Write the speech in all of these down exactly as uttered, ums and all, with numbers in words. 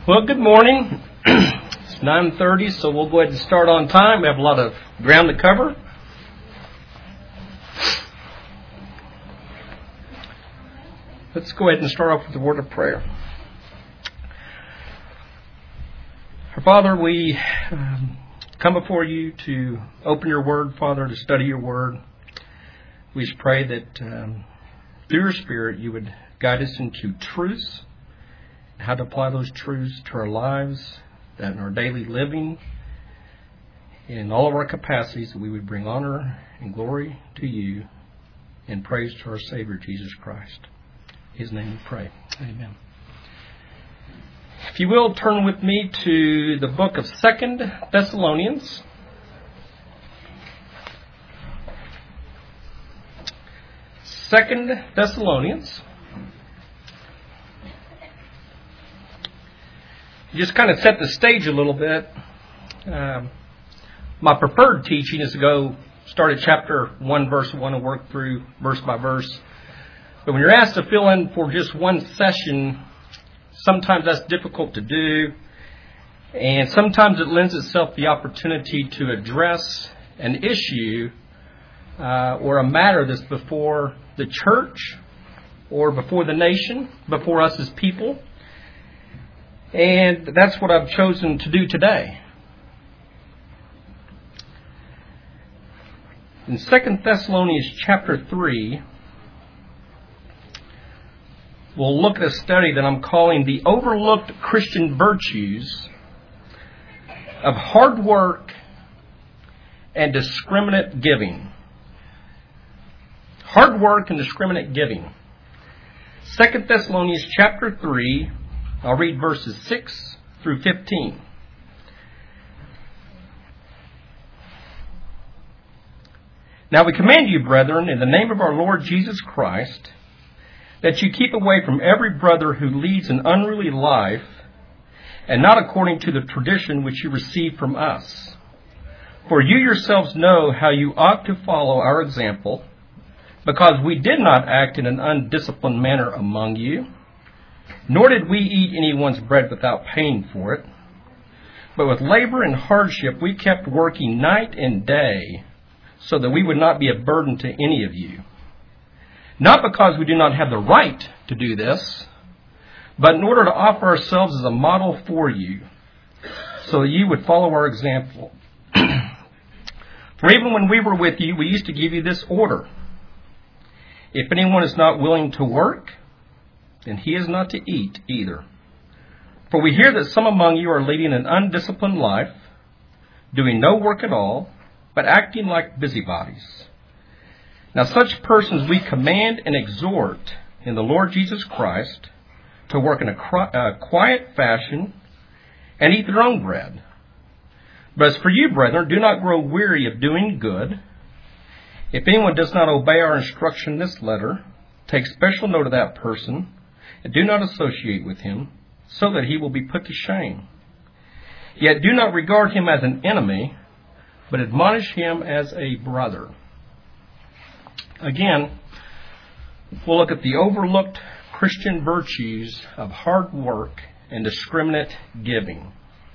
Well, good morning. It's nine thirty, so we'll go ahead and start on time. We have a lot of ground to cover. Let's go ahead and start off with the word of prayer. Our Father, we um, come before you to open your word, Father, to study your word. We just pray that um, through your Spirit you would guide us into truths, how to apply those truths to our lives, that in our daily living, in all of our capacities, that we would bring honor and glory to you and praise to our Savior, Jesus Christ. In His name we pray. Amen. If you will, turn with me to the book of Second Thessalonians. Second Thessalonians. Just kind of set the stage a little bit. Um, my preferred teaching is to go start at chapter one, verse one, and work through verse by verse. But when you're asked to fill in for just one session, sometimes that's difficult to do. And sometimes it lends itself the opportunity to address an issue uh, or a matter that's before the church or before the nation, before us as people. And that's what I've chosen to do today. In Second Thessalonians chapter three, we'll look at a study that I'm calling the overlooked Christian virtues of hard work and discriminate giving. Hard work and discriminate giving. Second Thessalonians chapter three, I'll read verses six through fifteen. Now we command you, brethren, in the name of our Lord Jesus Christ, that you keep away from every brother who leads an unruly life, and not according to the tradition which you received from us. For you yourselves know how you ought to follow our example, because we did not act in an undisciplined manner among you, nor did we eat anyone's bread without paying for it. But with labor and hardship we kept working night and day, so that we would not be a burden to any of you. Not because we do not have the right to do this, but in order to offer ourselves as a model for you, so that you would follow our example. For even when we were with you, we used to give you this order: if anyone is not willing to work, and he is not to eat either. For we hear that some among you are leading an undisciplined life, doing no work at all, but acting like busybodies. Now such persons we command and exhort in the Lord Jesus Christ to work in a quiet fashion and eat their own bread. But as for you, brethren, do not grow weary of doing good. If anyone does not obey our instruction in this letter, take special note of that person, and do not associate with him, so that he will be put to shame. Yet do not regard him as an enemy, but admonish him as a brother. Again, we'll look at the overlooked Christian virtues of hard work and discriminate giving.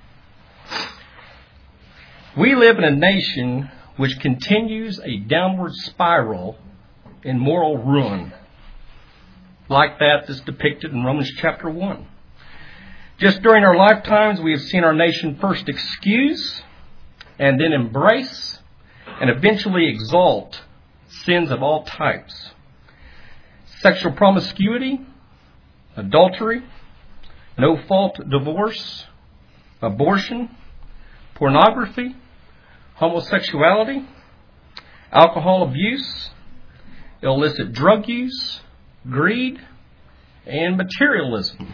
We live in a nation which continues a downward spiral in moral ruin, like that that's depicted in Romans chapter one. Just during our lifetimes, we have seen our nation first excuse and then embrace and eventually exalt sins of all types. Sexual promiscuity, adultery, no-fault divorce, abortion, pornography, homosexuality, alcohol abuse, illicit drug use, greed, and materialism.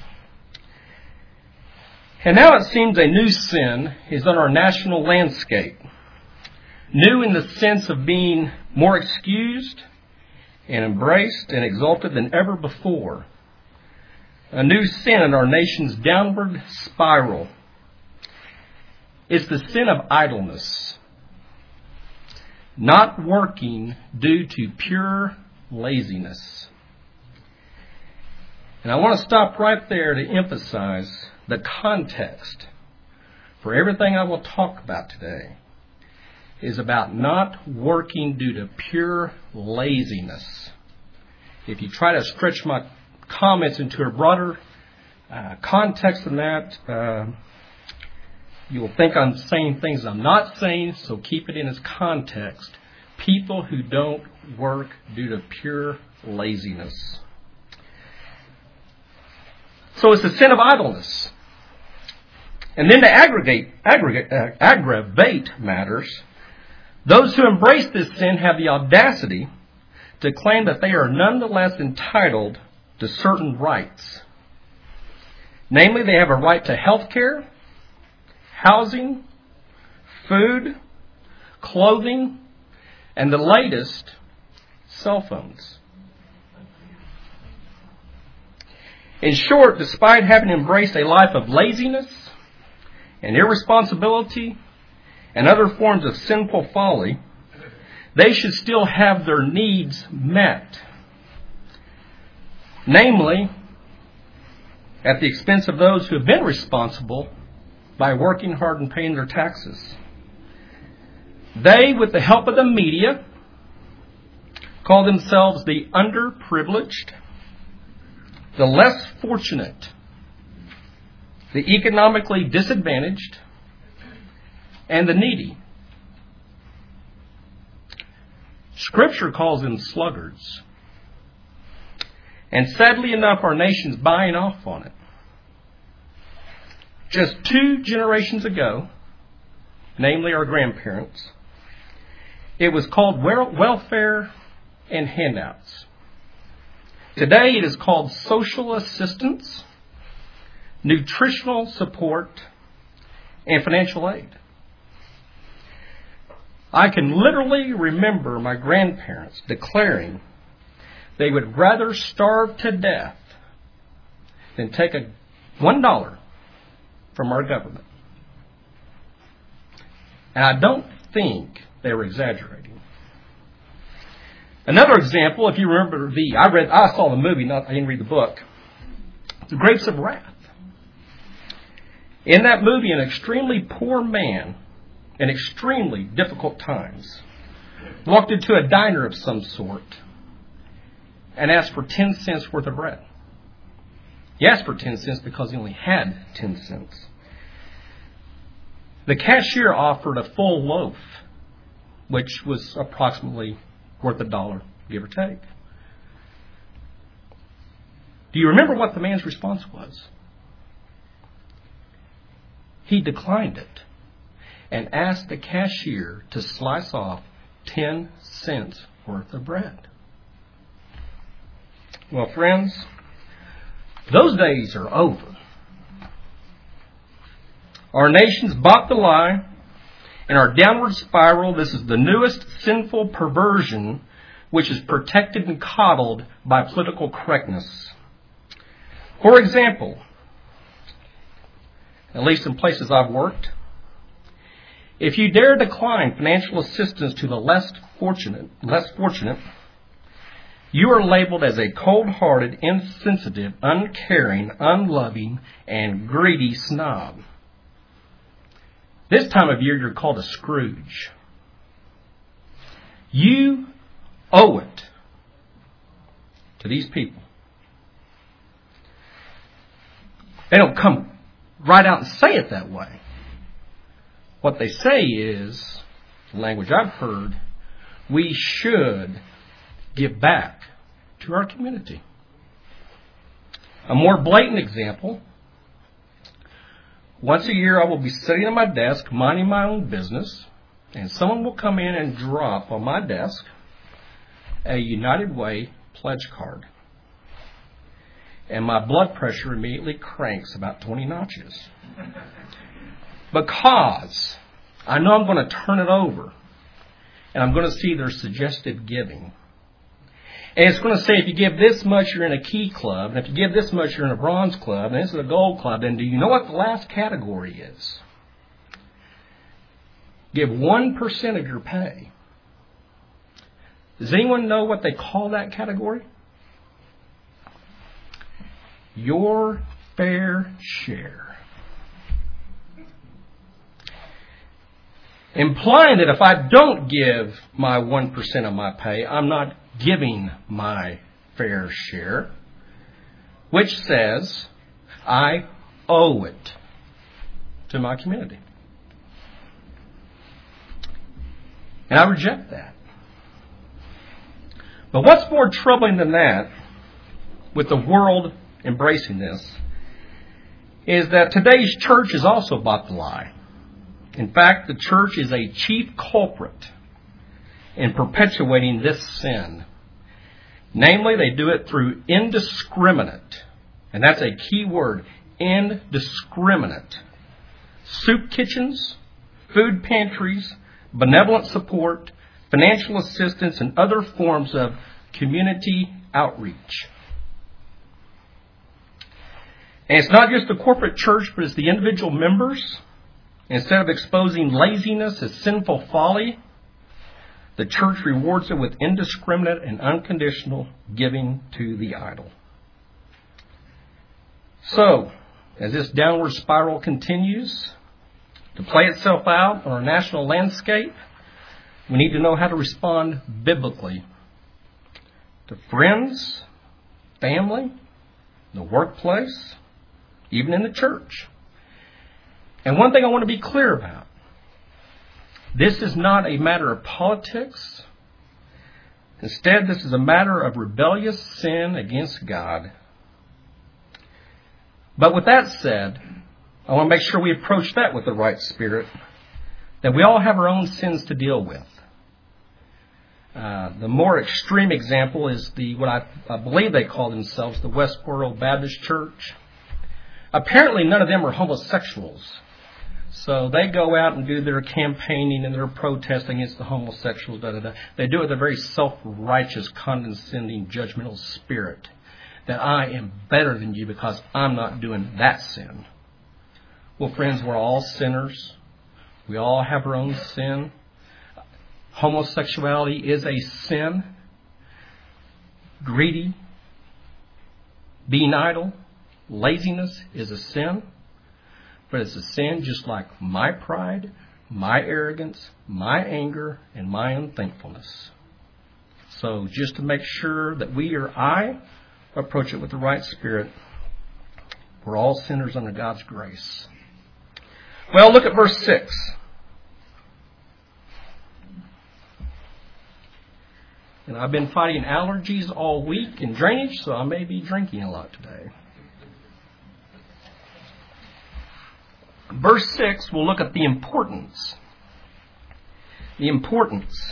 And now it seems a new sin is on our national landscape. New in the sense of being more excused and embraced and exalted than ever before. A new sin in our nation's downward spiral. It's the sin of idleness. Not working due to pure laziness. And I want to stop right there to emphasize the context for everything I will talk about today is about not working due to pure laziness. If you try to stretch my comments into a broader uh, context than that, uh, you will think I'm saying things I'm not saying, so keep it in its context. People who don't work due to pure laziness. So it's the sin of idleness. And then to aggregate, aggregate, uh, aggravate matters, those who embrace this sin have the audacity to claim that they are nonetheless entitled to certain rights. Namely, they have a right to health care, housing, food, clothing, and the latest, cell phones. In short, despite having embraced a life of laziness and irresponsibility and other forms of sinful folly, they should still have their needs met. Namely, at the expense of those who have been responsible by working hard and paying their taxes. They, with the help of the media, call themselves the underprivileged, the less fortunate, the economically disadvantaged, and the needy. Scripture calls them sluggards. And sadly enough, our nation's buying off on it. Just two generations ago, namely our grandparents, it was called welfare and handouts. Today it is called social assistance, nutritional support, and financial aid. I can literally remember my grandparents declaring they would rather starve to death than take a one dollar from our government. And I don't think they were exaggerating. Another example, if you remember the, I read, I saw the movie, not I didn't read the book, The Grapes of Wrath. In that movie, an extremely poor man in extremely difficult times walked into a diner of some sort and asked for ten cents worth of bread. He asked for ten cents because he only had ten cents. The cashier offered a full loaf, which was approximately worth a dollar, give or take. Do you remember what the man's response was? He declined it and asked the cashier to slice off ten cents worth of bread. Well, friends, those days are over. Our nation's bought the lie. In our downward spiral, this is the newest sinful perversion which is protected and coddled by political correctness. For example, at least in places I've worked, if you dare decline financial assistance to the less fortunate, less fortunate, you are labeled as a cold-hearted, insensitive, uncaring, unloving, and greedy snob. This time of year, you're called a Scrooge. You owe it to these people. They don't come right out and say it that way. What they say is, the language I've heard, we should give back to our community. A more blatant example, once a year I will be sitting at my desk minding my own business, and someone will come in and drop on my desk a United Way pledge card. And my blood pressure immediately cranks about twenty notches. Because I know I'm going to turn it over and I'm going to see their suggested giving. And it's going to say if you give this much, you're in a key club. And if you give this much, you're in a bronze club. And this is a gold club. And do you know what the last category is? Give one percent of your pay. Does anyone know what they call that category? Your fair share. implying that if I don't give my one percent of my pay, I'm not giving my fair share, which says I owe it to my community. And I reject that. But what's more troubling than that, with the world embracing this, is that today's church has also bought the lie. In fact, the church is a chief culprit in perpetuating this sin. Namely, they do it through indiscriminate, and that's a key word, indiscriminate, soup kitchens, food pantries, benevolent support, financial assistance, and other forms of community outreach. And it's not just the corporate church, but it's the individual members. Instead of exposing laziness as sinful folly, the church rewards it with indiscriminate and unconditional giving to the idol. So, as this downward spiral continues to play itself out on our national landscape, we need to know how to respond biblically to friends, family, the workplace, even in the church. And one thing I want to be clear about, this is not a matter of politics. Instead, this is a matter of rebellious sin against God. But with that said, I want to make sure we approach that with the right spirit, that we all have our own sins to deal with. Uh, the more extreme example is the what I, I believe they call themselves the Westboro Baptist Church. Apparently, none of them are homosexuals. So they go out and do their campaigning and their protesting against the homosexuals. Da, da, da. They do it with a very self-righteous, condescending, judgmental spirit. That I am better than you because I'm not doing that sin. Well, friends, we're all sinners. We all have our own sin. Homosexuality is a sin. Greedy, being idle, laziness is a sin. But it's a sin just like my pride, my arrogance, my anger, and my unthankfulness. So just to make sure that we or I approach it with the right spirit, we're all sinners under God's grace. Well, look at verse six. And I've been fighting allergies all week and drainage, so I may be drinking a lot today. Verse six, we'll look at the importance. The importance.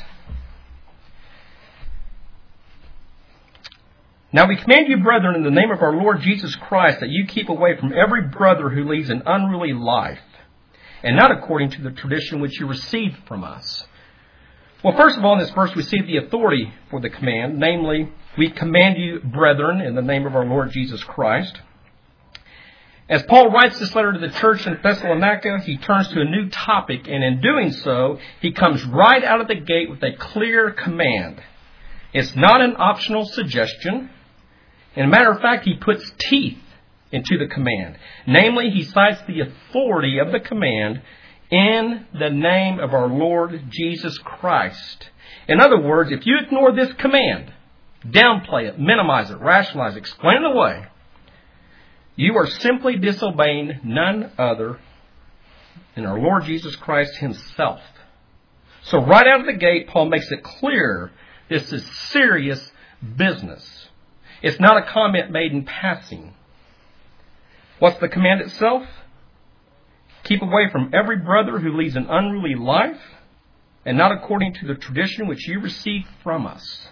Now we command you, brethren, in the name of our Lord Jesus Christ, that you keep away from every brother who leads an unruly life, and not according to the tradition which you received from us. Well, first of all, in this verse, we see the authority for the command. Namely, we command you, brethren, in the name of our Lord Jesus Christ. As Paul writes this letter to the church in Thessalonica, he turns to a new topic, and in doing so, he comes right out of the gate with a clear command. It's not an optional suggestion. As a matter of fact, he puts teeth into the command. Namely, he cites the authority of the command in the name of our Lord Jesus Christ. In other words, if you ignore this command, downplay it, minimize it, rationalize it, explain it away, you are simply disobeying none other than our Lord Jesus Christ himself. So right out of the gate, Paul makes it clear this is serious business. It's not a comment made in passing. What's the command itself? Keep away from every brother who leads an unruly life, and not according to the tradition which you received from us.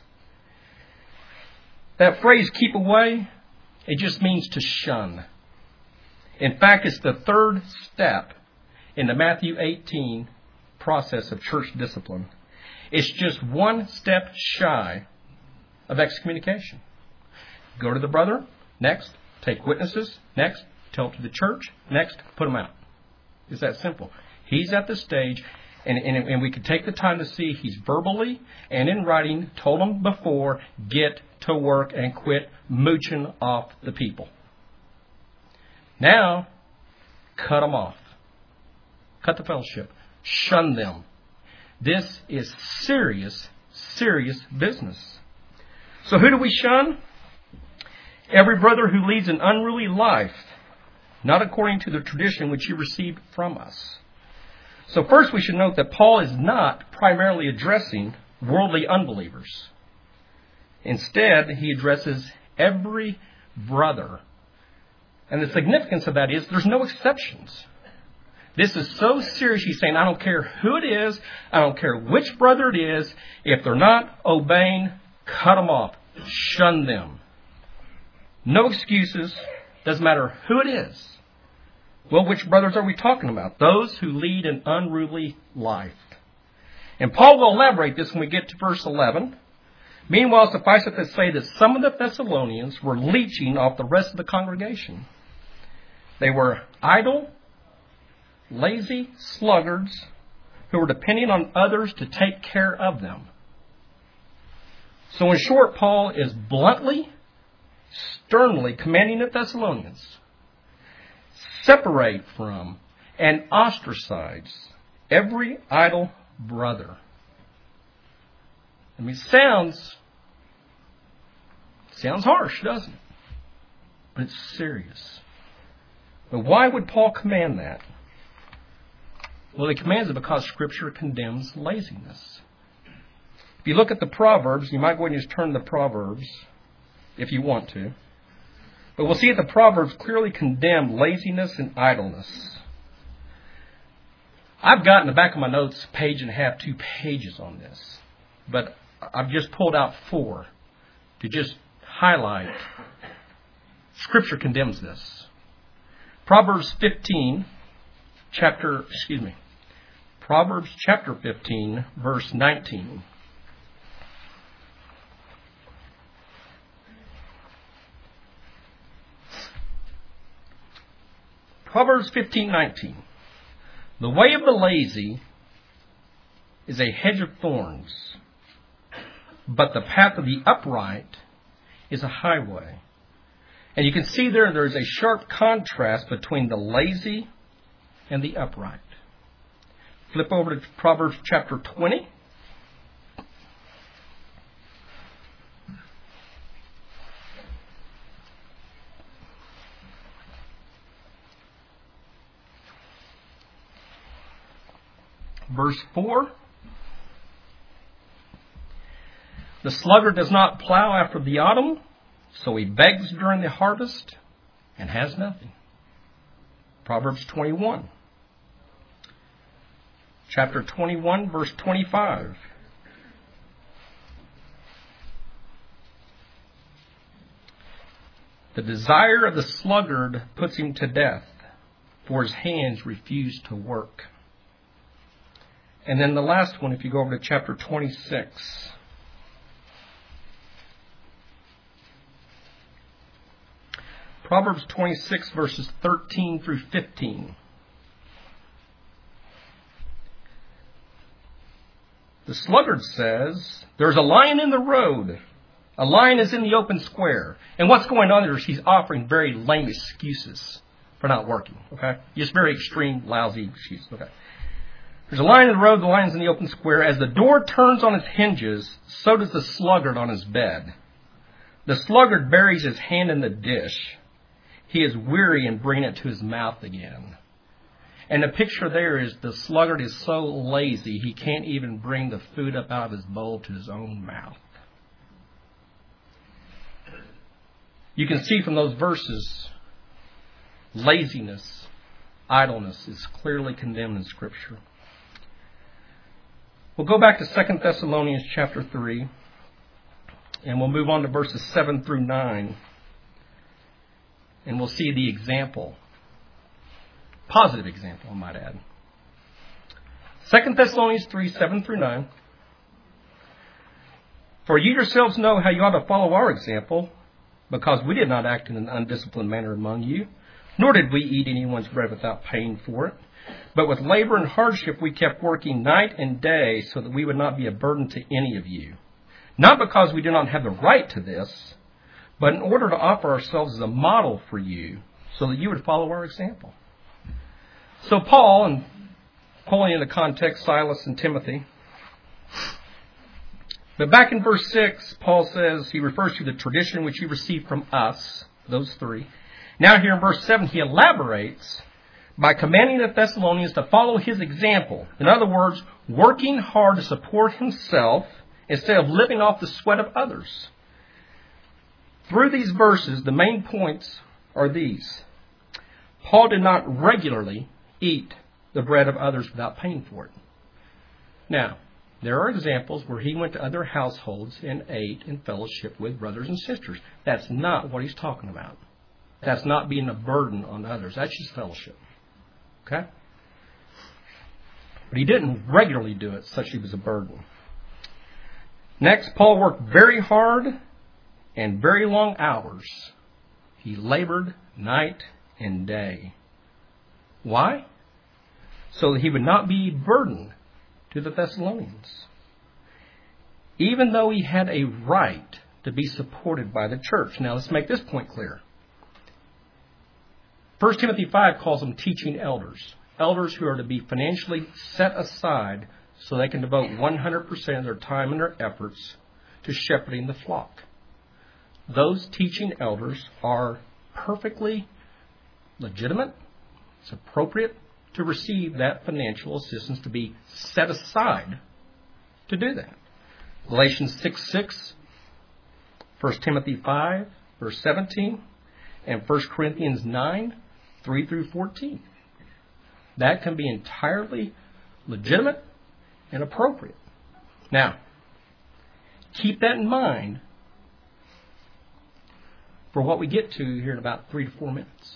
That phrase, keep away, it just means to shun. In fact, it's the third step in the Matthew eighteen process of church discipline. It's just one step shy of excommunication. Go to the brother, next, take witnesses, next, tell it to the church, next, put them out. It's that simple. He's at the stage, and, and, and we could take the time to see he's verbally and in writing told them before, get to work and quit mooching off the people. Now, cut them off. Cut the fellowship. Shun them. This is serious, serious business. So who do we shun? Every brother who leads an unruly life, not according to the tradition which you received from us. So first we should note that Paul is not primarily addressing worldly unbelievers. Instead, he addresses every brother. And the significance of that is there's no exceptions. This is so serious, he's saying, I don't care who it is, I don't care which brother it is, if they're not obeying, cut them off, shun them. No excuses, doesn't matter who it is. Well, which brothers are we talking about? Those who lead an unruly life. And Paul will elaborate this when we get to verse eleven. Meanwhile, suffice it to say that some of the Thessalonians were leeching off the rest of the congregation. They were idle, lazy sluggards who were depending on others to take care of them. So in short, Paul is bluntly, sternly commanding the Thessalonians, separate from and ostracize every idle brother. I mean, it sounds, sounds harsh, doesn't it? But it's serious. But why would Paul command that? Well, he commands it because Scripture condemns laziness. If you look at the Proverbs, you might go ahead and just turn to the Proverbs if you want to. But we'll see that the Proverbs clearly condemn laziness and idleness. I've got in the back of my notes a page and a half, two pages on this. But I've just pulled out four to just highlight. Scripture condemns this. Proverbs fifteen, chapter, excuse me, Proverbs chapter fifteen, verse nineteen. Proverbs fifteen nineteen. The way of the lazy is a hedge of thorns, but the path of the upright is a highway. And you can see there, there is a sharp contrast between the lazy and the upright. Flip over to Proverbs chapter twenty. Verse four. The sluggard does not plow after the autumn, so he begs during the harvest and has nothing. Proverbs twenty-one. Chapter twenty-one, verse twenty-five. The desire of the sluggard puts him to death, for his hands refuse to work. And then the last one, if you go over to chapter twenty-six. Proverbs twenty-six, verses thirteen through fifteen. The sluggard says, there's a lion in the road. A lion is in the open square. And what's going on there is he's offering very lame excuses for not working. Okay? Just very extreme, lousy excuses. Okay? There's a lion in the road, the lion's in the open square. As the door turns on its hinges, so does the sluggard on his bed. The sluggard buries his hand in the dish. He is weary in bringing it to his mouth again. And the picture there is the sluggard is so lazy he can't even bring the food up out of his bowl to his own mouth. You can see from those verses, laziness, idleness is clearly condemned in Scripture. We'll go back to Second Thessalonians chapter three, and we'll move on to verses seven through nine. And we'll see the example. Positive example, I might add. Second Thessalonians three, seven through nine. For you yourselves know how you ought to follow our example, because we did not act in an undisciplined manner among you, nor did we eat anyone's bread without paying for it. But with labor and hardship we kept working night and day so that we would not be a burden to any of you. Not because we do not have the right to this, but in order to offer ourselves as a model for you so that you would follow our example. So Paul, and pulling into context Silas and Timothy, But back in verse six, Paul says, he refers to the tradition which he received from us, those three. Now here in verse seven, he elaborates by commanding the Thessalonians to follow his example. In other words, working hard to support himself instead of living off the sweat of others. Through these verses, the main points are these. Paul did not regularly eat the bread of others without paying for it. Now, there are examples where he went to other households and ate in fellowship with brothers and sisters. That's not what he's talking about. That's not being a burden on others. That's just fellowship. Okay? But he didn't regularly do it such he was a burden. Next, Paul worked very hard and very long hours. He labored night and day. Why? So that he would not be burdened to the Thessalonians. Even though he had a right to be supported by the church. Now let's make this point clear. First Timothy five calls them teaching elders. Elders who are to be financially set aside so they can devote one hundred percent of their time and their efforts to shepherding the flock. Those teaching elders are perfectly legitimate. It's appropriate to receive that financial assistance, to be set aside to do that. Galatians six six, First Timothy five, verse seventeen, and First Corinthians nine, three through fourteen. That can be entirely legitimate and appropriate. Now, keep that in mind for what we get to here in about three to four minutes.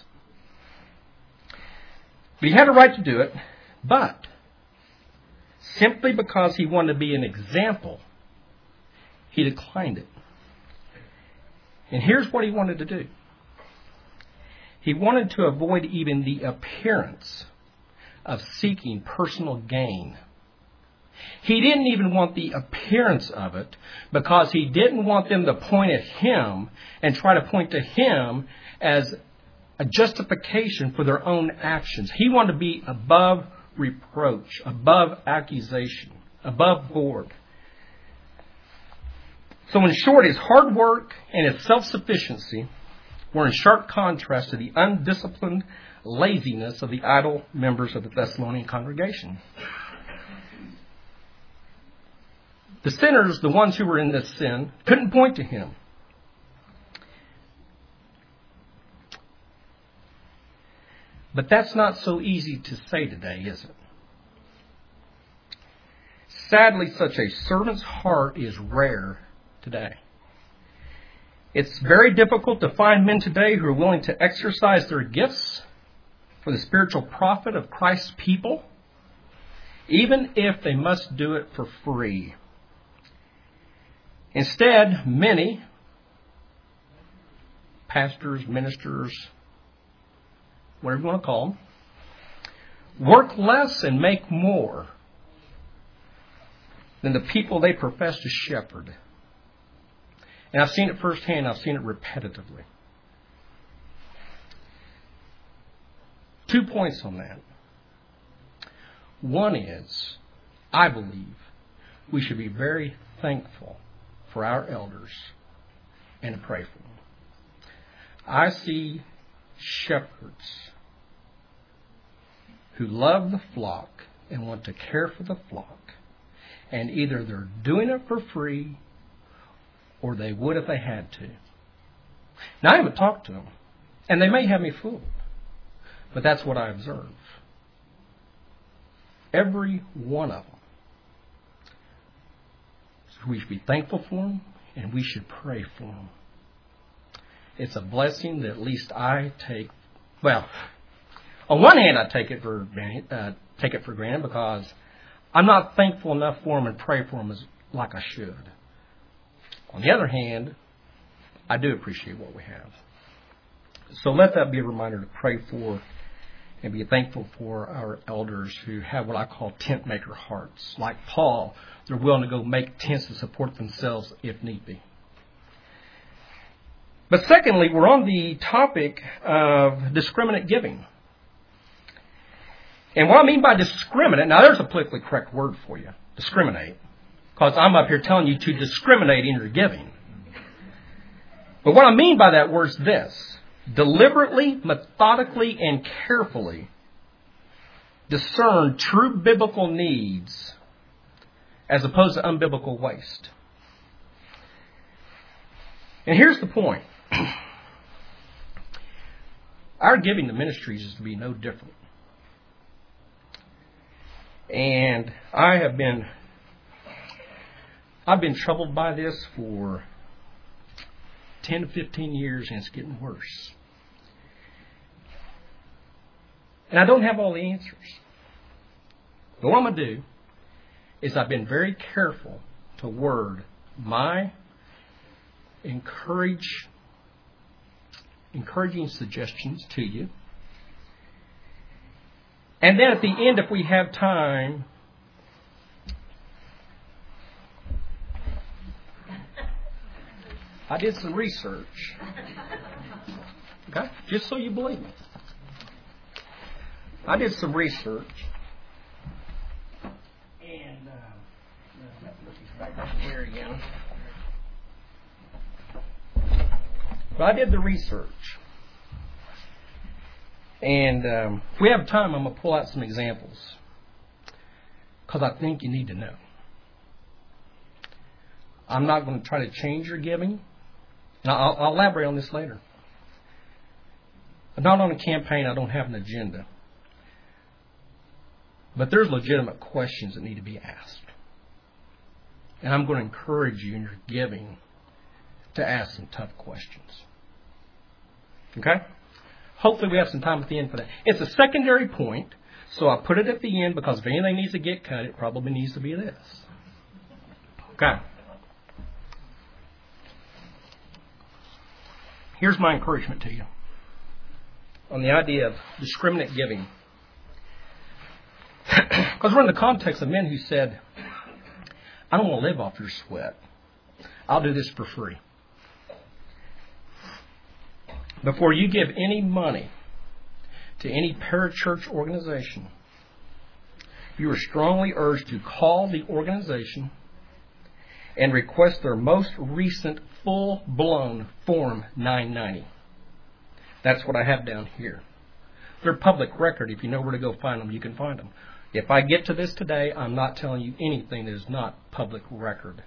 But he had a right to do it, but simply because he wanted to be an example, he declined it. And here's what he wanted to do. He wanted to avoid even the appearance of seeking personal gain. He didn't even want the appearance of it because he didn't want them to point at him and try to point to him as a justification for their own actions. He wanted to be above reproach, above accusation, above board. So in short, his hard work and his self-sufficiency were in sharp contrast to the undisciplined laziness of the idle members of the Thessalonian congregation. The sinners, the ones who were in this sin, couldn't point to him. But that's not so easy to say today, is it? Sadly, such a servant's heart is rare today. It's very difficult to find men today who are willing to exercise their gifts for the spiritual profit of Christ's people, even if they must do it for free. Instead, many pastors, ministers, whatever you want to call them, work less and make more than the people they profess to shepherd. And I've seen it firsthand. I've seen it repetitively. Two points on that. One is, I believe we should be very thankful for our elders and to pray for them. I see shepherds who love the flock and want to care for the flock, and either they're doing it for free or they would if they had to. Now, I haven't talked to them, and they may have me fooled, but that's what I observe. Every one of them. So we should be thankful for them, and we should pray for them. It's a blessing that at least I take. Well, on one hand, I take it for uh, take it for granted because I'm not thankful enough for them and pray for them as like I should. On the other hand, I do appreciate what we have. So let that be a reminder to pray for and be thankful for our elders who have what I call tent maker hearts. Like Paul, they're willing to go make tents to support themselves if need be. But secondly, we're on the topic of discriminate giving. And what I mean by discriminate, now there's a politically correct word for you, discriminate. because I'm up here telling you to discriminate in your giving. But what I mean by that word is this: deliberately, methodically, and carefully discern true biblical needs as opposed to unbiblical waste. And here's the point. Our giving to ministries is to be no different. And I have been, I've been troubled by this for ten to fifteen years, and it's getting worse. And I don't have all the answers. But what I'm going to do is I've been very careful to word my encourage, encouraging suggestions to you. And then at the end, if we have time, I did some research. Okay? Just so you believe me. I did some research. And, uh, back up here again. But I did the research. And um, if we have time, I'm going to pull out some examples, because I think you need to know. I'm not going to try to change your giving. And I'll, I'll elaborate on this later. I'm not on a campaign. I don't have an agenda. But there's legitimate questions that need to be asked. And I'm going to encourage you in your giving to ask some tough questions. Okay? Hopefully we have some time at the end for that. It's a secondary point, so I put it at the end because if anything needs to get cut, it probably needs to be this. Okay. Here's my encouragement to you on the idea of discriminate giving. Because we're in the context of men who said, I don't want to live off your sweat. I'll do this for free. Before you give any money to any parachurch organization, you are strongly urged to call the organization and request their most recent full-blown Form nine ninety. That's what I have down here. They're public record. If you know where to go find them, you can find them. If I get to this today, I'm not telling you anything that is not public record.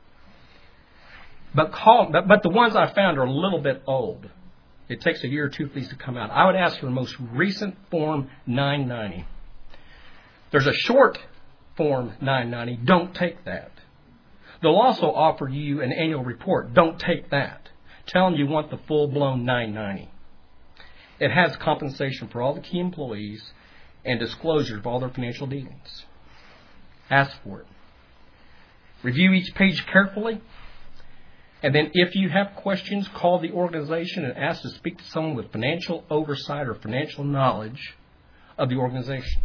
But call, but, but the ones I found are a little bit old. It takes a year or two for these to come out. I would ask for the most recent Form nine ninety. There's a short Form nine ninety. Don't take that. They'll also offer you an annual report. Don't take that. Tell them you want the full-blown nine ninety. It has compensation for all the key employees and disclosure of all their financial dealings. Ask for it. Review each page carefully. And then if you have questions, call the organization and ask to speak to someone with financial oversight or financial knowledge of the organization.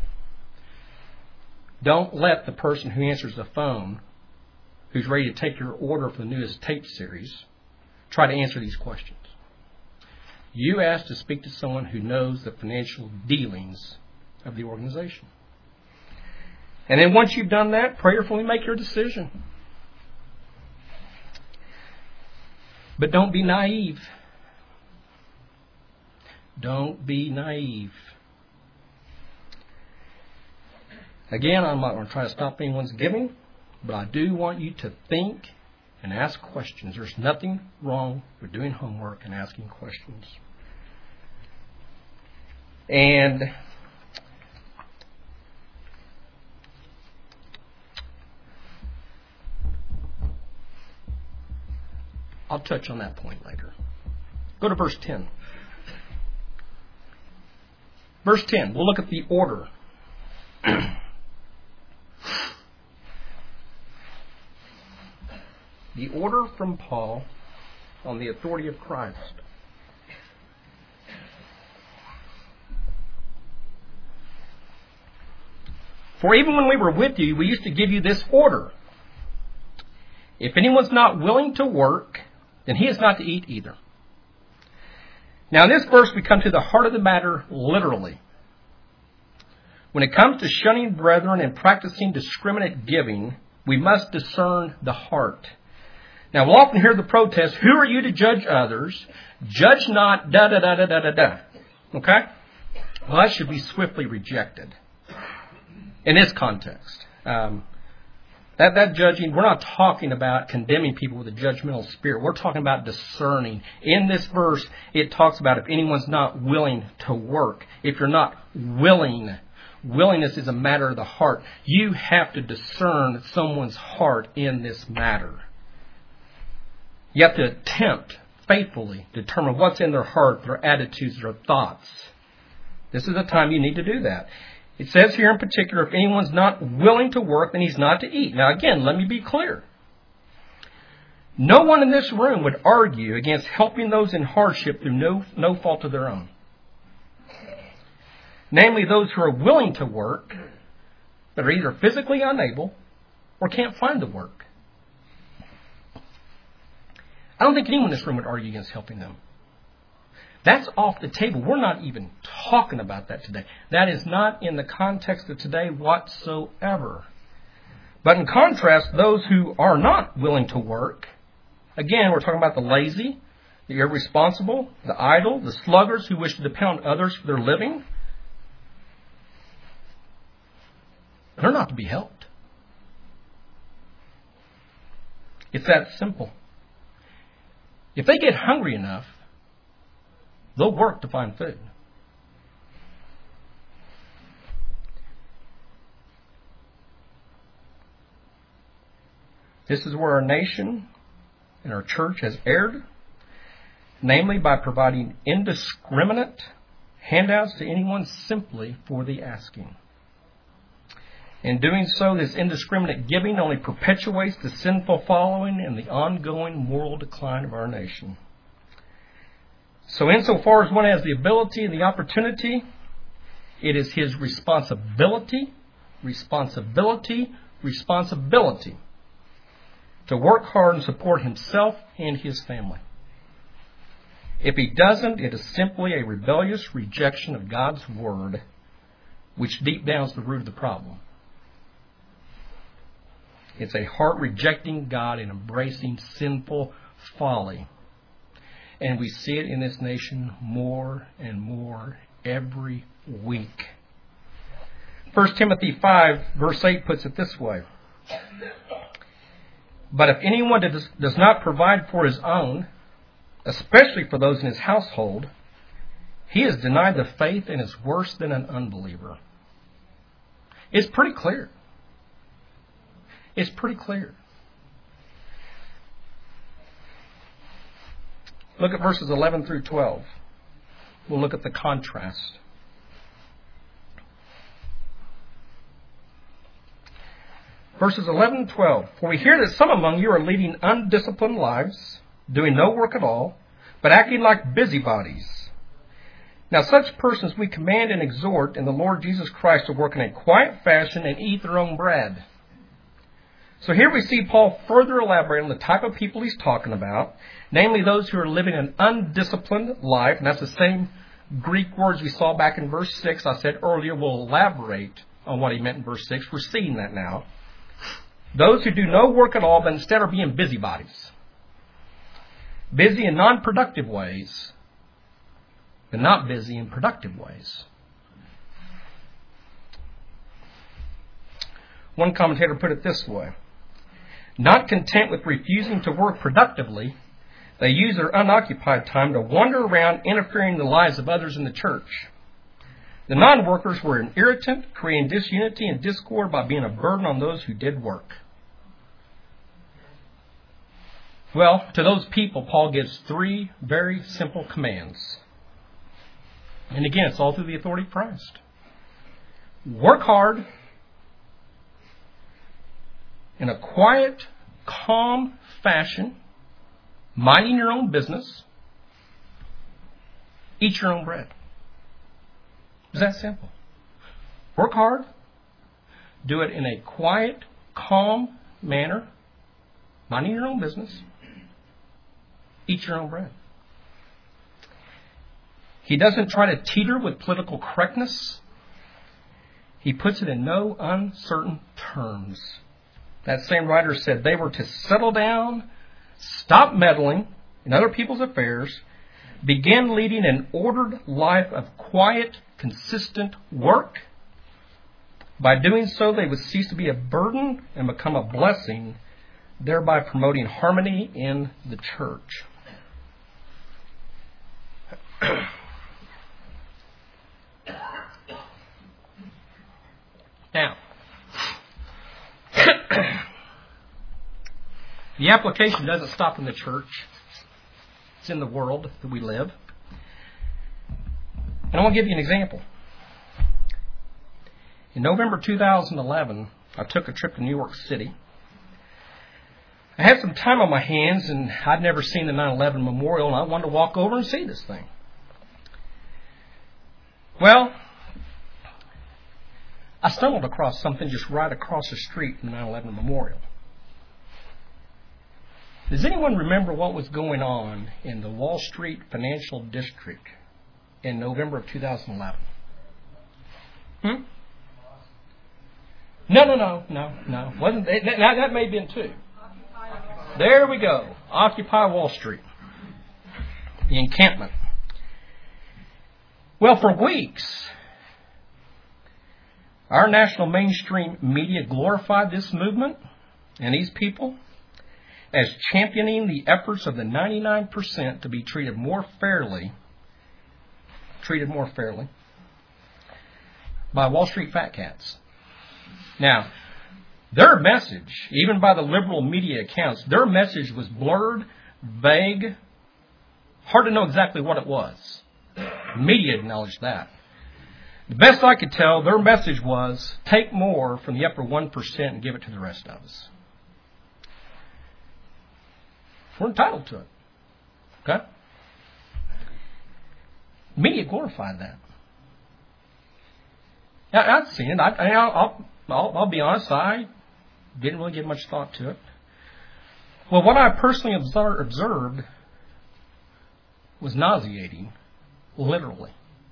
Don't let the person who answers the phone, who's ready to take your order for the newest tape series, try to answer these questions. You ask to speak to someone who knows the financial dealings of the organization. And then once you've done that, prayerfully make your decision. But don't be naive. Don't be naive. Again, I'm not going to try to stop anyone's giving, but I do want you to think and ask questions. There's nothing wrong with doing homework and asking questions. And I'll touch on that point later. Go to verse ten. Verse ten, we'll look at the order. The order from Paul on the authority of Christ. For even when we were with you, we used to give you this order. If anyone's not willing to work, then he is not to eat either. Now in this verse we come to the heart of the matter literally. When it comes to shunning brethren and practicing discriminate giving, We must discern the heart. Now, we'll often hear the protest, who are you to judge others? Judge not, da-da-da-da-da-da-da. Okay? Well, that should be swiftly rejected in this context. Um, that, that judging, we're not talking about condemning people with a judgmental spirit. We're talking about discerning. In this verse, it talks about if anyone's not willing to work. If you're not willing, willingness is a matter of the heart. You have to discern someone's heart in this matter. You have to attempt faithfully to determine what's in their heart, their attitudes, their thoughts. This is the time you need to do that. It says here in particular, if anyone's not willing to work, then he's not to eat. Now again, let me be clear. No one in this room would argue against helping those in hardship through no, no fault of their own. Namely, those who are willing to work, but are either physically unable or can't find the work. I don't think anyone in this room would argue against helping them. That's off the table. We're not even talking about that today. That is not in the context of today whatsoever. But in contrast, those who are not willing to work, again, we're talking about the lazy, the irresponsible, the idle, the sluggards who wish to depend on others for their living. They're not to be helped. It's that simple. If they get hungry enough, they'll work to find food. This is where our nation and our church has erred, namely by providing indiscriminate handouts to anyone simply for the asking. In doing so, this indiscriminate giving only perpetuates the sinful following and the ongoing moral decline of our nation. So insofar as one has the ability and the opportunity, it is his responsibility, responsibility, responsibility to work hard and support himself and his family. If he doesn't, it is simply a rebellious rejection of God's word, which deep down is the root of the problem. It's a heart rejecting God and embracing sinful folly. And we see it in this nation more and more every week. First Timothy five, verse eight puts it this way. But if anyone does, does not provide for his own, especially for those in his household, he has denied the faith and is worse than an unbeliever. It's pretty clear. It's pretty clear. Look at verses eleven through twelve. We'll look at the contrast. Verses eleven and twelve. For we hear that some among you are leading undisciplined lives, doing no work at all, but acting like busybodies. Now such persons we command and exhort in the Lord Jesus Christ to work in a quiet fashion and eat their own bread. So here we see Paul further elaborate on the type of people he's talking about, namely those who are living an undisciplined life. And that's the same Greek words we saw back in verse six. I said earlier we'll elaborate on what he meant in verse six. We're seeing that now. Those who do no work at all, but instead are being busybodies. Busy in non-productive ways, but not busy in productive ways. One commentator put it this way. Not content with refusing to work productively, they use their unoccupied time to wander around interfering in the lives of others in the church. The non-workers were an irritant, creating disunity and discord by being a burden on those who did work. Well, to those people, Paul gives three very simple commands. And again, it's all through the authority of Christ. Work hard in a quiet, calm fashion, minding your own business, eat your own bread. It's that simple. Work hard, do it in a quiet, calm manner, minding your own business, eat your own bread. He doesn't try to teeter with political correctness. He puts it in no uncertain terms. that same writer said they were to settle down, stop meddling in other people's affairs, begin leading an ordered life of quiet, consistent work. By doing so, they would cease to be a burden and become a blessing, thereby promoting harmony in the church. Now, the application doesn't stop in the church. It's in the world that we live. And I want to give you an example. In November two thousand eleven, I took a trip to New York City. I had some time on my hands, and I'd never seen the nine eleven memorial, and I wanted to walk over and see this thing. Well, I stumbled across something just right across the street from the nine eleven memorial. Does anyone remember what was going on in the Wall Street Financial District in November of two thousand eleven? Hmm? No, no, no, no, no. Wasn't that, that, that may have been too. There we go. Occupy Wall Street. The encampment. Well, for weeks, our national mainstream media glorified this movement and these people as championing the efforts of the ninety-nine percent to be treated more fairly, treated more fairly by Wall Street fat cats. Now, their message, even by the liberal media accounts, their message was blurred, vague, hard to know exactly what it was. The media acknowledged that. The best I could tell, their message was, take more from the upper one percent and give it to the rest of us. We're entitled to it. Okay? Media glorified that. I, I've seen it. I, I, I'll, I'll, I'll be honest, I didn't really give much thought to it. Well, what I personally observed was nauseating, literally.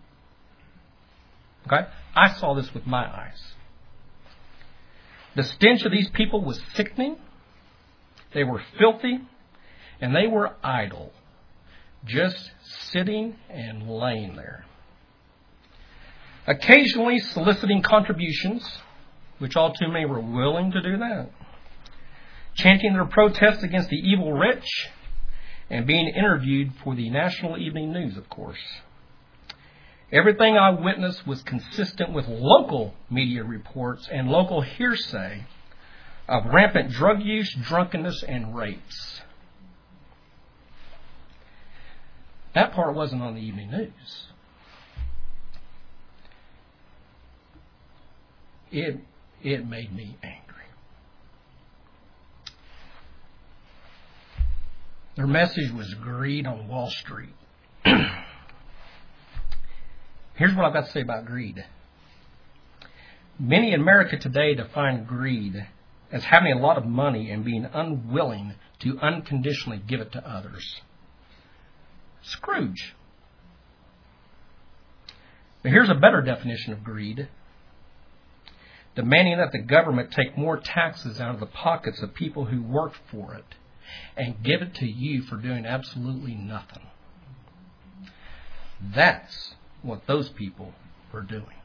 Okay? I saw this with my eyes. The stench of these people was sickening. They were filthy. And they were idle. Just sitting and laying there. Occasionally soliciting contributions, which all too many were willing to do that. Chanting their protests against the evil rich. And being interviewed for the National Evening News, of course. Everything I witnessed was consistent with local media reports and local hearsay of rampant drug use, drunkenness, and rapes. That part wasn't on the evening news. It, it made me angry. Their message was greed on Wall Street. Here's what I've got to say about greed. Many in America today define greed as having a lot of money and being unwilling to unconditionally give it to others. Scrooge. But here's a better definition of greed. Demanding that the government take more taxes out of the pockets of people who worked for it and give it to you for doing absolutely nothing. That's what those people were doing.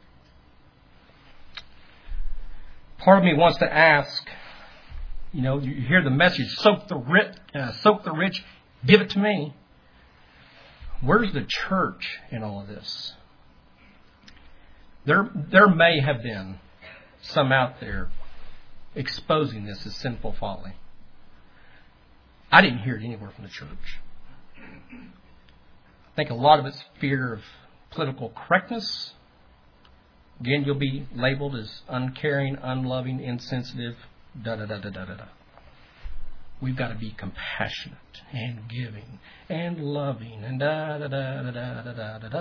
Part of me wants to ask, you know, you hear the message, soak the rich, uh, soak the rich, give it to me. Where's the church in all of this? There, there may have been some out there exposing this as sinful folly. I didn't hear it anywhere from the church. I think a lot of it's fear of political correctness. Again, you'll be labeled as uncaring, unloving, insensitive, da da da da da da da. We've got to be compassionate and giving and loving and da da da da da da da da da.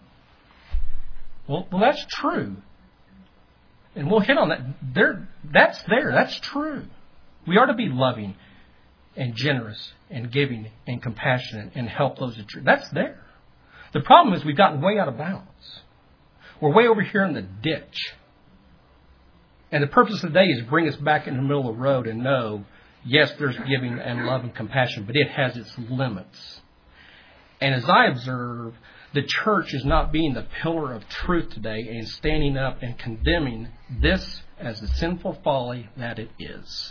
Well, well, that's true, and we'll hit on that. There, that's there. That's true. We are to be loving and generous and giving and compassionate and help those that. That's there. The problem is we've gotten way out of bounds. We're way over here in the ditch. And the purpose of the day is to bring us back in the middle of the road and know, yes, there's giving and love and compassion, but it has its limits. And as I observe, the church is not being the pillar of truth today and standing up and condemning this as the sinful folly that it is.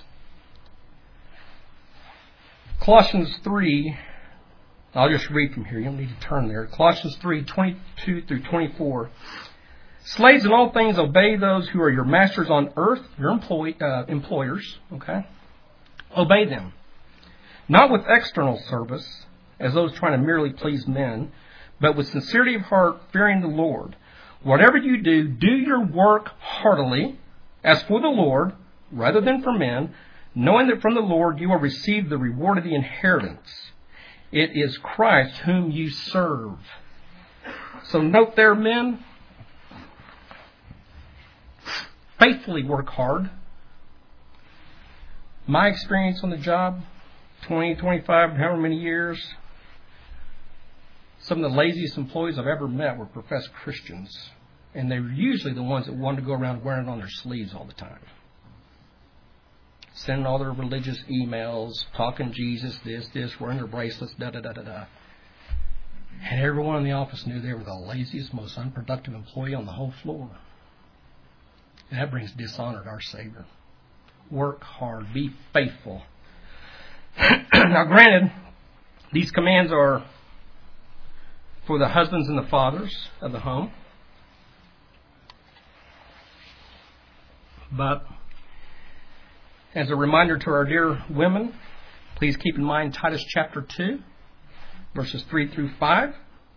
Colossians three, I'll just read from here. You don't need to turn there. Colossians three, twenty-two through twenty-four. Slaves, in all things, obey those who are your masters on earth, your employ, uh, employers. Okay, obey them, not with external service, as those trying to merely please men, but with sincerity of heart, fearing the Lord. Whatever you do, do your work heartily, as for the Lord, rather than for men, knowing that from the Lord you will receive the reward of the inheritance. It is Christ whom you serve. So note there, men, faithfully work hard. My experience on the job, twenty, twenty-five, however many years, some of the laziest employees I've ever met were professed Christians. And they were usually the ones that wanted to go around wearing it on their sleeves all the time. Sending all their religious emails, talking Jesus, this, this, wearing their bracelets, da da da da da. And everyone in the office knew they were the laziest, most unproductive employee on the whole floor. And that brings dishonor to our Savior. Work hard, be faithful. Now granted, these commands are for the husbands and the fathers of the home. But as a reminder to our dear women, please keep in mind Titus chapter two, verses three through five.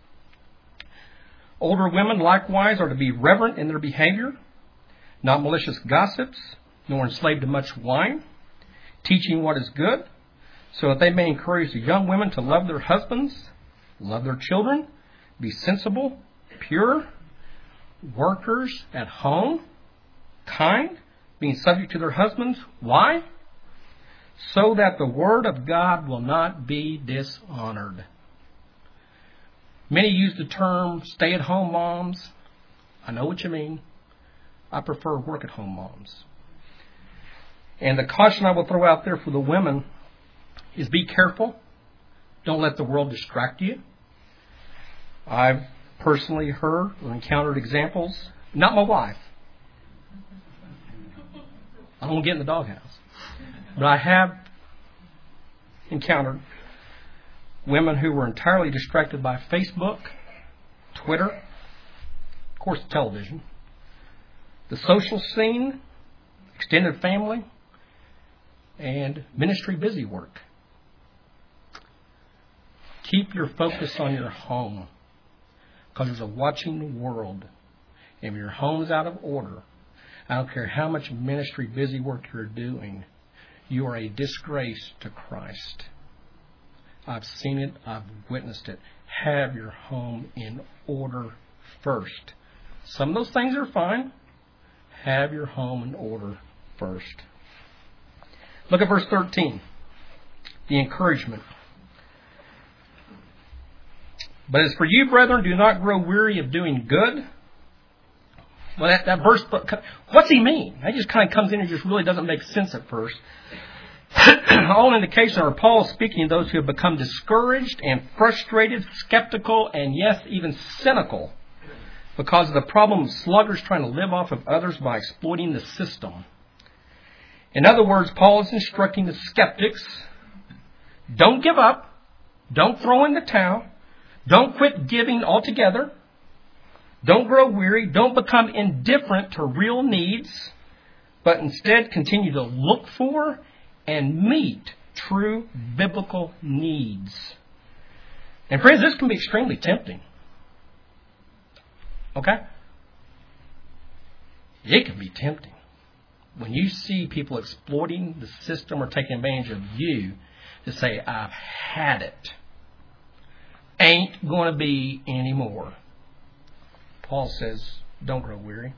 Older women likewise are to be reverent in their behavior, not malicious gossips, nor enslaved to much wine, teaching what is good, so that they may encourage the young women to love their husbands, love their children, be sensible, pure, workers at home, kind, being subject to their husbands. Why? So that the word of God will not be dishonored. Many use the term stay-at-home moms. I know what you mean. I prefer work-at-home moms. And the caution I will throw out there for the women is be careful. Don't let the world distract you. I've personally heard or encountered examples. Not my wife. I don't want to get in the doghouse. But I have encountered women who were entirely distracted by Facebook, Twitter, of course television, the social scene, extended family, and ministry busy work. Keep your focus on your home, because there's a watching world. If your home's out of order, I don't care how much ministry busy work you're doing, you are a disgrace to Christ. I've seen it. I've witnessed it. Have your home in order first. Some of those things are fine. Have your home in order first. Look at verse thirteen. The encouragement. But as for you, brethren, do not grow weary of doing good. Well, that, that verse, what's he mean? That just kind of comes in and just really doesn't make sense at first. All indications are Paul speaking to those who have become discouraged and frustrated, skeptical, and yes, even cynical because of the problem of sluggers trying to live off of others by exploiting the system. In other words, Paul is instructing the skeptics, don't give up, don't throw in the towel, don't quit giving altogether, don't grow weary, don't become indifferent to real needs, but instead continue to look for and meet true biblical needs. And friends, this can be extremely tempting. Okay? It can be tempting. When you see people exploiting the system or taking advantage of you to say, I've had it. Ain't going to be anymore. Paul says, don't grow weary.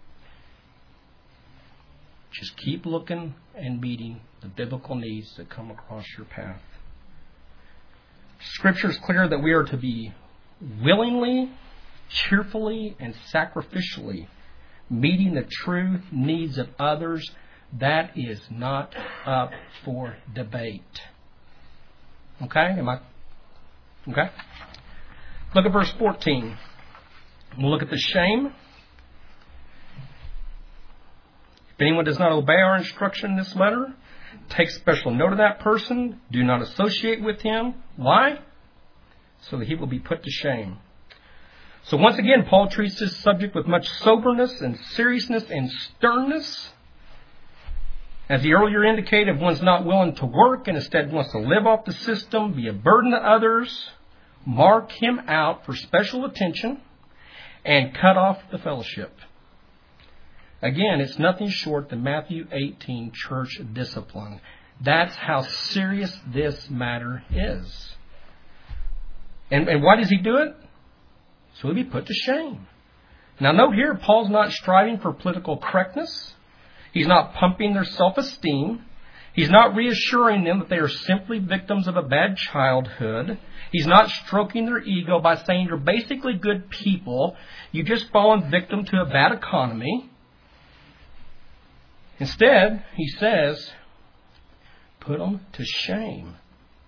Just keep looking and meeting the biblical needs that come across your path. Scripture is clear that we are to be willingly, cheerfully, and sacrificially meeting the true needs of others, that is not up for debate. Okay? Am I? Okay? Look at verse fourteen. We'll look at the shame. If anyone does not obey our instruction in this letter, take special note of that person. Do not associate with him. Why? So that he will be put to shame. So once again, Paul treats this subject with much soberness and seriousness and sternness. As he earlier indicated, if one's not willing to work and instead wants to live off the system, be a burden to others, mark him out for special attention and cut off the fellowship. Again, it's nothing short than Matthew eighteen church discipline. That's how serious this matter is. And, and why does he do it? So he'll be put to shame. Now note here, Paul's not striving for political correctness. He's not pumping their self-esteem. He's not reassuring them that they are simply victims of a bad childhood. He's not stroking their ego by saying you're basically good people. You've just fallen victim to a bad economy. Instead, he says, put them to shame.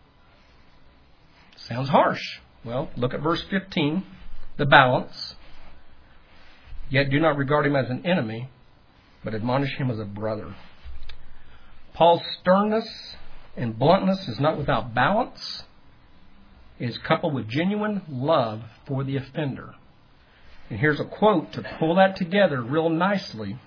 Sounds harsh. Well, look at verse fifteen, the balance. Yet do not regard him as an enemy, but admonish him as a brother. Paul's sternness and bluntness is not without balance. It is coupled with genuine love for the offender. And here's a quote to pull that together real nicely.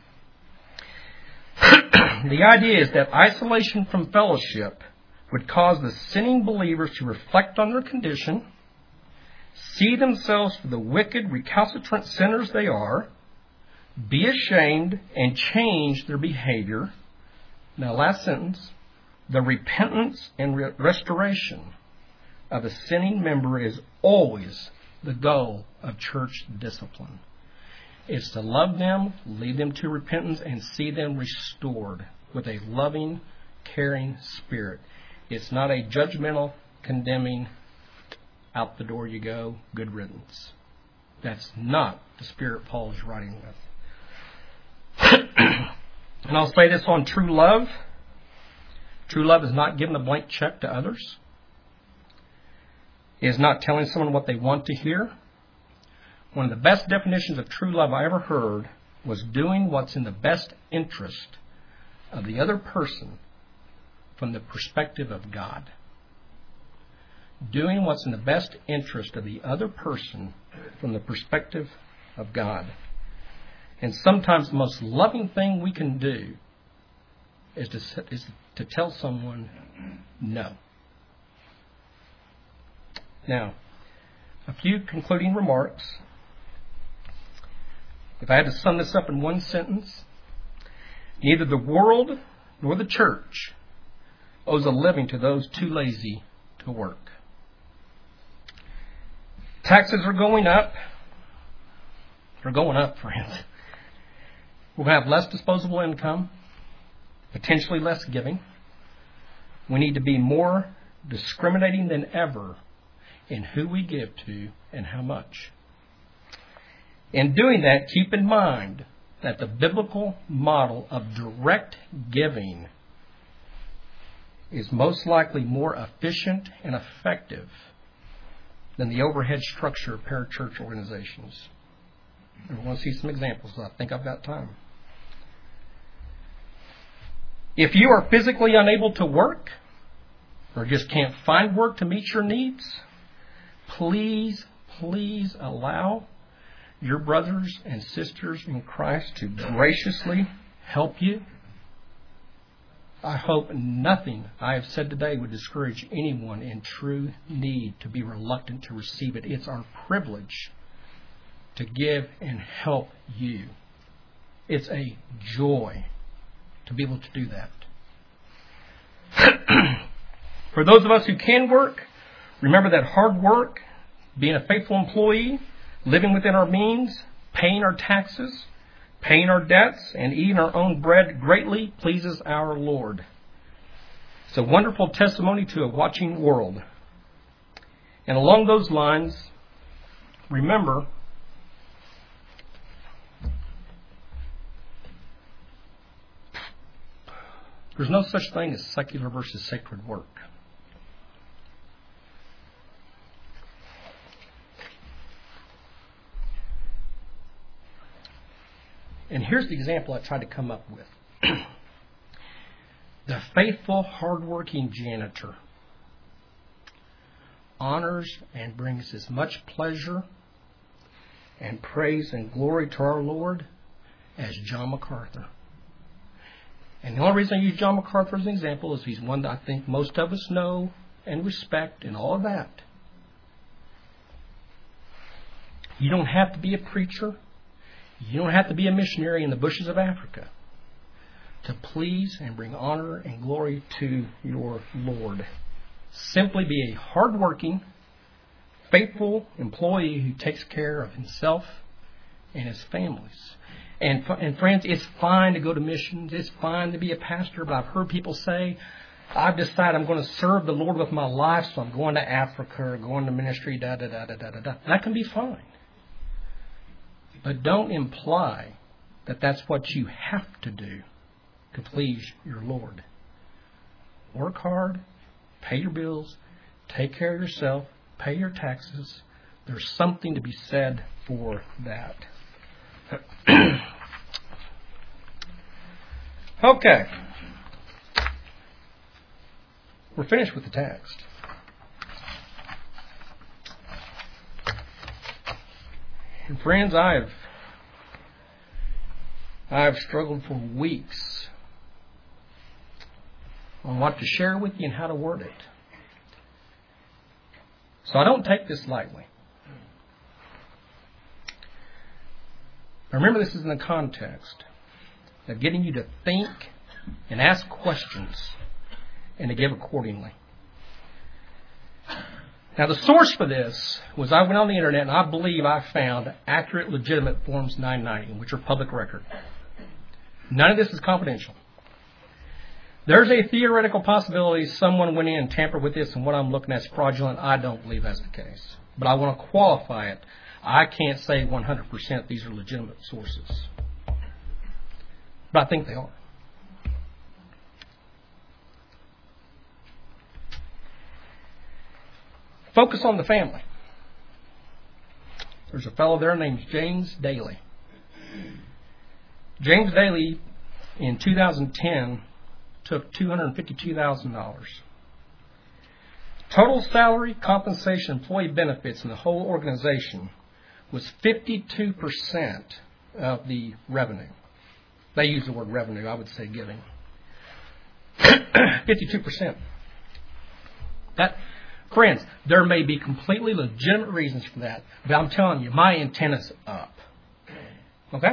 The idea is that isolation from fellowship would cause the sinning believers to reflect on their condition, see themselves for the wicked, recalcitrant sinners they are, be ashamed, and change their behavior. Now, last sentence. The repentance and re- restoration of a sinning member is always the goal of church discipline. It's to love them, lead them to repentance, and see them restored with a loving, caring spirit. It's not a judgmental, condemning, out the door you go, good riddance. That's not the spirit Paul is writing with. And I'll say this on true love. True love is not giving a blank check to others. It is not telling someone what they want to hear. One of the best definitions of true love I ever heard was doing what's in the best interest of the other person from the perspective of God. Doing what's in the best interest of the other person from the perspective of God. And sometimes the most loving thing we can do is to, is to tell someone no. Now, a few concluding remarks. If I had to sum this up in one sentence, neither the world nor the church owes a living to those too lazy to work. Taxes are going up. They're going up, friends. We'll have less disposable income, potentially less giving. We need to be more discriminating than ever in who we give to and how much. In doing that, keep in mind that the biblical model of direct giving is most likely more efficient and effective than the overhead structure of parachurch organizations. And I want to see some examples, so I think I've got time. If you are physically unable to work or just can't find work to meet your needs, please, please allow your brothers and sisters in Christ to graciously help you. I hope nothing I have said today would discourage anyone in true need to be reluctant to receive it. It's our privilege to give and help you. It's a joy to be able to do that. For those of us who can work, remember that hard work, being a faithful employee, living within our means, paying our taxes, paying our debts, and eating our own bread greatly pleases our Lord. It's a wonderful testimony to a watching world. And along those lines, remember There's no such thing as secular versus sacred work. And here's the example I tried to come up with. The faithful, hardworking janitor honors and brings as much pleasure and praise and glory to our Lord as John MacArthur. And the only reason I use John MacArthur as an example is he's one that I think most of us know and respect and all of that. You don't have to be a preacher. You don't have to be a missionary in the bushes of Africa to please and bring honor and glory to your Lord. Simply be a hardworking, faithful employee who takes care of himself and his families. And, and friends, it's fine to go to missions. It's fine to be a pastor. But I've heard people say, I've decided I'm going to serve the Lord with my life, so I'm going to Africa or going to ministry, da da da da da da da. That can be fine. But don't imply that that's what you have to do to please your Lord. Work hard, pay your bills, take care of yourself, pay your taxes. There's something to be said for that. Okay. We're finished with the text. And friends, I've I've struggled for weeks on what to share with you and how to word it. So I don't take this lightly. Remember, this is in the context of getting you to think and ask questions and to give accordingly. Now, the source for this was I went on the internet and I believe I found accurate, legitimate Forms nine ninety, which are public record. None of this is confidential. There's a theoretical possibility someone went in and tampered with this, and what I'm looking at is fraudulent. I don't believe that's the case. But I want to qualify it. I can't say one hundred percent these are legitimate sources. But I think they are. Focus on the family. There's a fellow there named James Daly. James Daly, in two thousand ten, took two hundred fifty-two thousand dollars. Total salary, compensation, employee benefits in the whole organization was fifty-two percent of the revenue. They use the word revenue, I would say giving. fifty-two percent. That, friends, there may be completely legitimate reasons for that, but I'm telling you, my antenna's up. Okay?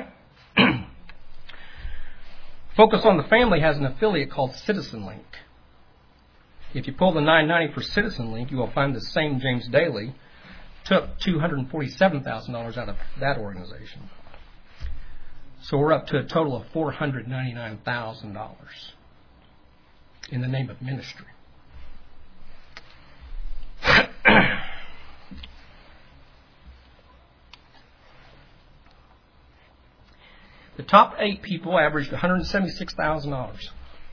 Focus on the Family has an affiliate called CitizenLink. If you pull the nine ninety for CitizenLink, you will find the same James Daly took two hundred forty-seven thousand dollars out of that organization. So we're up to a total of four hundred ninety-nine thousand dollars in the name of ministry. The top eight people averaged one hundred seventy-six thousand dollars.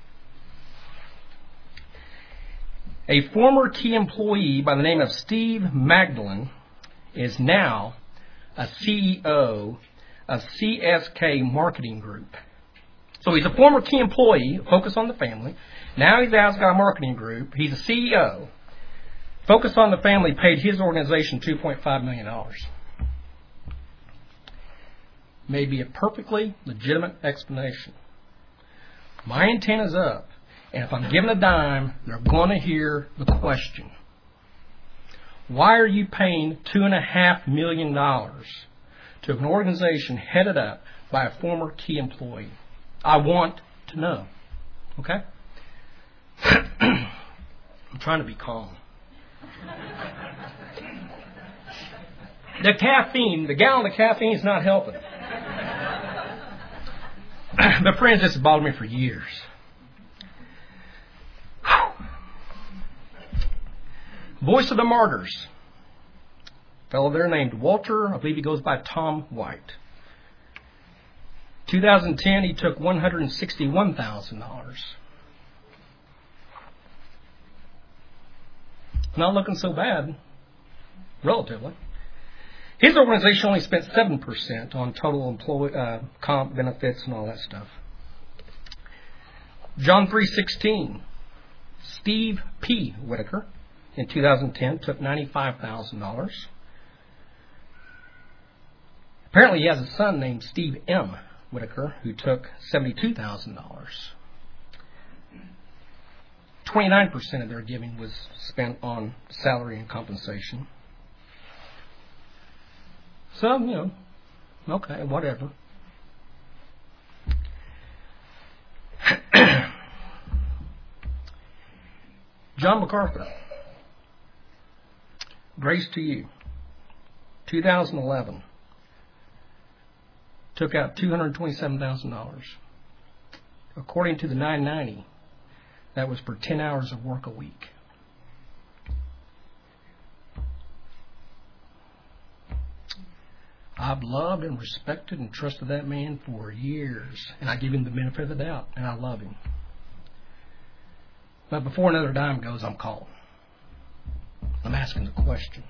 A former key employee by the name of Steve Magdalene is now a C E O of C S K Marketing Group. So he's a former key employee, Focus on the Family. Now he's got a marketing group. He's a C E O. Focus on the Family paid his organization two point five million dollars. May be a perfectly legitimate explanation. My antenna's up, and if I'm given a dime, they're going to hear the question. Why are you paying two point five million dollars to an organization headed up by a former key employee? I want to know. Okay? I'm trying to be calm. The caffeine, the gallon of caffeine is not helping. But friends, this has bothered me for years. Voice of the Martyrs. A fellow there named Walter, I believe he goes by Tom White. two thousand ten, he took one hundred sixty-one thousand dollars. Not looking so bad, relatively. His organization only spent seven percent on total employee uh, comp benefits and all that stuff. John three sixteen. Steve P. Whitaker in two thousand ten took ninety-five thousand dollars. Apparently he has a son named Steve M. Whitaker who took seventy-two thousand dollars. twenty-nine percent of their giving was spent on salary and compensation. So, you know, okay, whatever. John MacArthur, Grace to You, two thousand eleven, took out two hundred twenty-seven thousand dollars. According to the nine ninety, that was for ten hours of work a week. I've loved and respected and trusted that man for years, and I give him the benefit of the doubt, and I love him. But before another dime goes, I'm calling. I'm asking the question.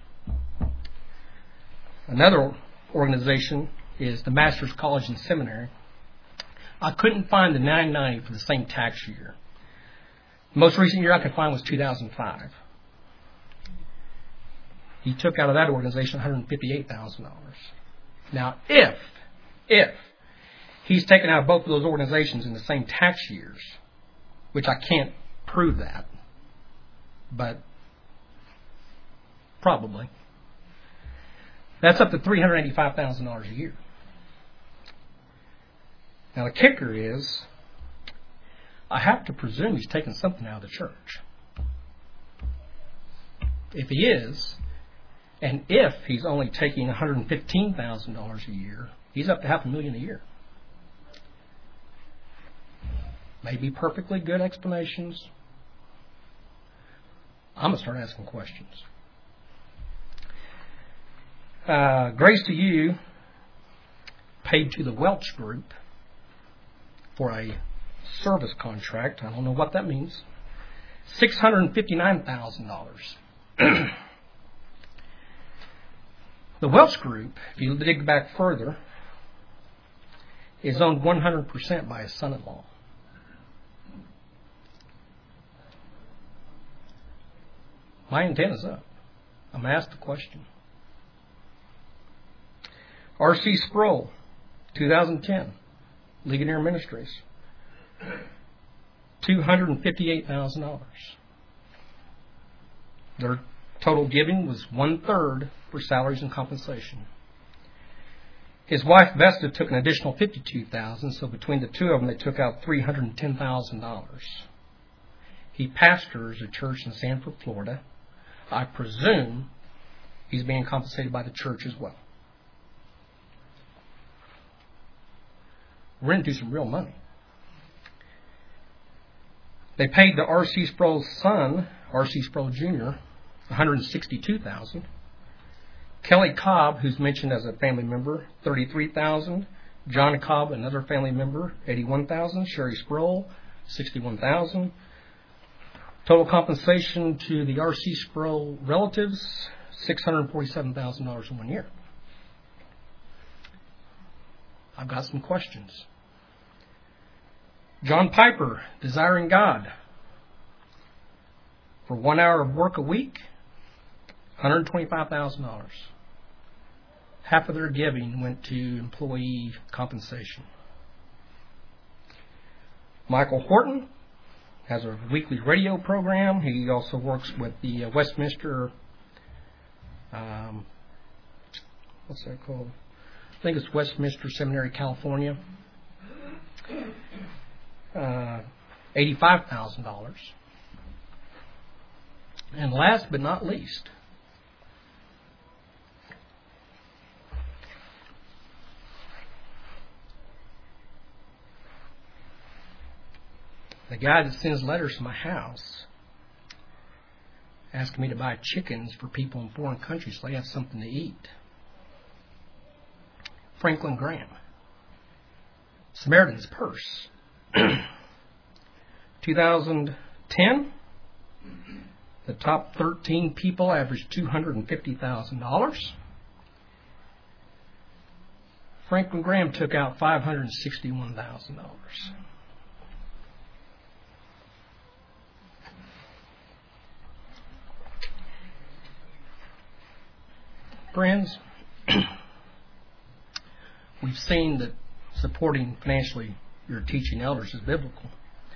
Another organization is the Master's College and Seminary. I couldn't find the nine ninety for the same tax year. The most recent year I could find was two thousand five. He took out of that organization one hundred fifty-eight thousand dollars. Now, if, if he's taken out of both of those organizations in the same tax years, which I can't prove that, but probably, that's up to three hundred eighty-five thousand dollars a year. Now, the kicker is, I have to presume he's taking something out of the church. If he is, and if he's only taking one hundred fifteen thousand dollars a year, he's up to half a million a year. Maybe perfectly good explanations. I'm going to start asking questions. Uh, Grace to You paid to the Welch Group for a service contract. I don't know what that means. six hundred fifty-nine thousand dollars. The Welch Group, if you dig back further, is owned one hundred percent by his son-in-law. My antenna's up. I'm going to ask the question. R C Sproul, two thousand ten, Ligonier Ministries, two hundred fifty-eight thousand dollars. Their total giving was one-third for salaries and compensation. His wife, Vesta, took an additional fifty-two thousand dollars, so between the two of them, they took out three hundred ten thousand dollars. He pastors a church in Sanford, Florida. I presume he's being compensated by the church as well. We're into some real money. They paid the R C Sproul's son, R C Sproul Junior, one hundred sixty-two thousand dollars. Kelly Cobb, who's mentioned as a family member, thirty-three thousand dollars. John Cobb, another family member, eighty-one thousand dollars. Sherry Sproul, sixty-one thousand dollars. Total compensation to the R C Sproul relatives, six hundred forty-seven thousand dollars in one year. I've got some questions. John Piper, Desiring God, for one hour of work a week, one hundred twenty-five thousand dollars. Half of their giving went to employee compensation. Michael Horton has a weekly radio program. He also works with the Westminster, um, what's that called? I think it's Westminster Seminary, California. Uh, eighty-five thousand dollars. And last but not least, the guy that sends letters to my house asking me to buy chickens for people in foreign countries so they have something to eat. Franklin Graham. Samaritan's Purse. two thousand ten, The top thirteen people averaged two hundred fifty thousand dollars. Franklin Graham took out five hundred sixty-one thousand dollars. Friends, we've seen that supporting financially your teaching elders is biblical.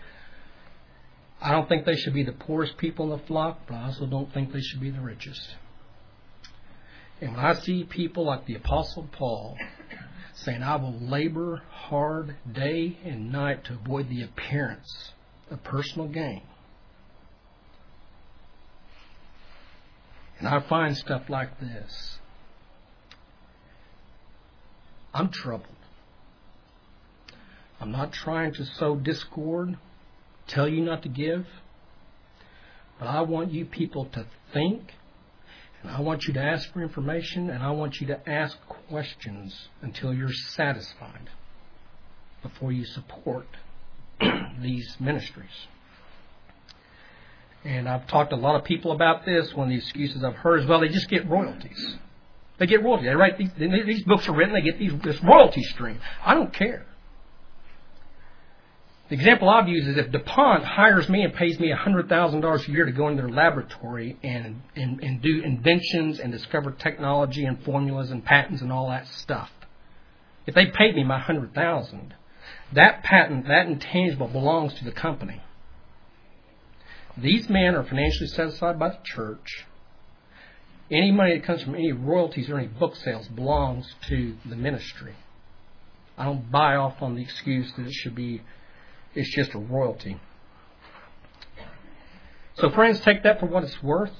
I don't think they should be the poorest people in the flock, but I also don't think they should be the richest. And when I see people like the Apostle Paul saying, I will labor hard day and night to avoid the appearance of personal gain, and I find stuff like this, I'm troubled. I'm not trying to sow discord, tell you not to give, but I want you people to think, and I want you to ask for information, and I want you to ask questions until you're satisfied before you support these ministries. And I've talked to a lot of people about this. One of the excuses I've heard is, well, they just get royalties. They get royalties. They write these, these books are written, they get these, this royalty stream. I don't care. The example I've used is if DuPont hires me and pays me one hundred thousand dollars a year to go into their laboratory and, and, and do inventions and discover technology and formulas and patents and all that stuff. If they paid me my one hundred thousand dollars, that patent, that intangible belongs to the company. These men are financially set aside by the church. Any money that comes from any royalties or any book sales belongs to the ministry. I don't buy off on the excuse that it should be, it's just a royalty. So friends, take that for what it's worth.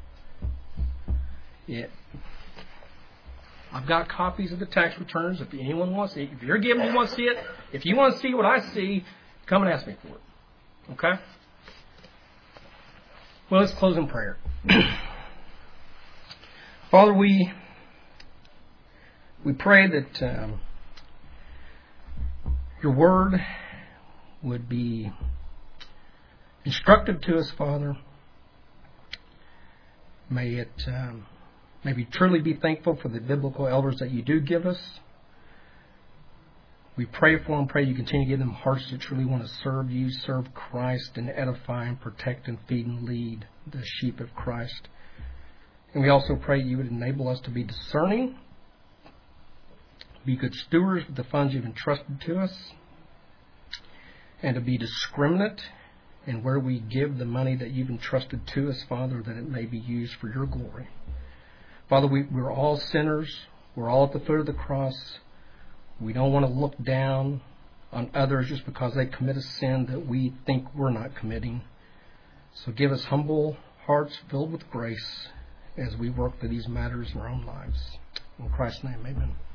Yeah. I've got copies of the tax returns. If anyone wants to, if you're giving, you want to see it. If you want to see what I see, come and ask me for it. Okay? Well, let's close in prayer. Father, we we pray that um, your word would be instructive to us, Father. May it um, may we truly be thankful for the biblical elders that you do give us. We pray for them. Pray you continue to give them hearts that truly want to serve you, serve Christ, and edify and protect and feed and lead the sheep of Christ. And we also pray you would enable us to be discerning, be good stewards of the funds you've entrusted to us, and to be discriminate in where we give the money that you've entrusted to us, Father, that it may be used for your glory. Father, we, we're all sinners. We're all at the foot of the cross. We don't want to look down on others just because they commit a sin that we think we're not committing. So give us humble hearts filled with grace as we work through these matters in our own lives. In Christ's name, amen.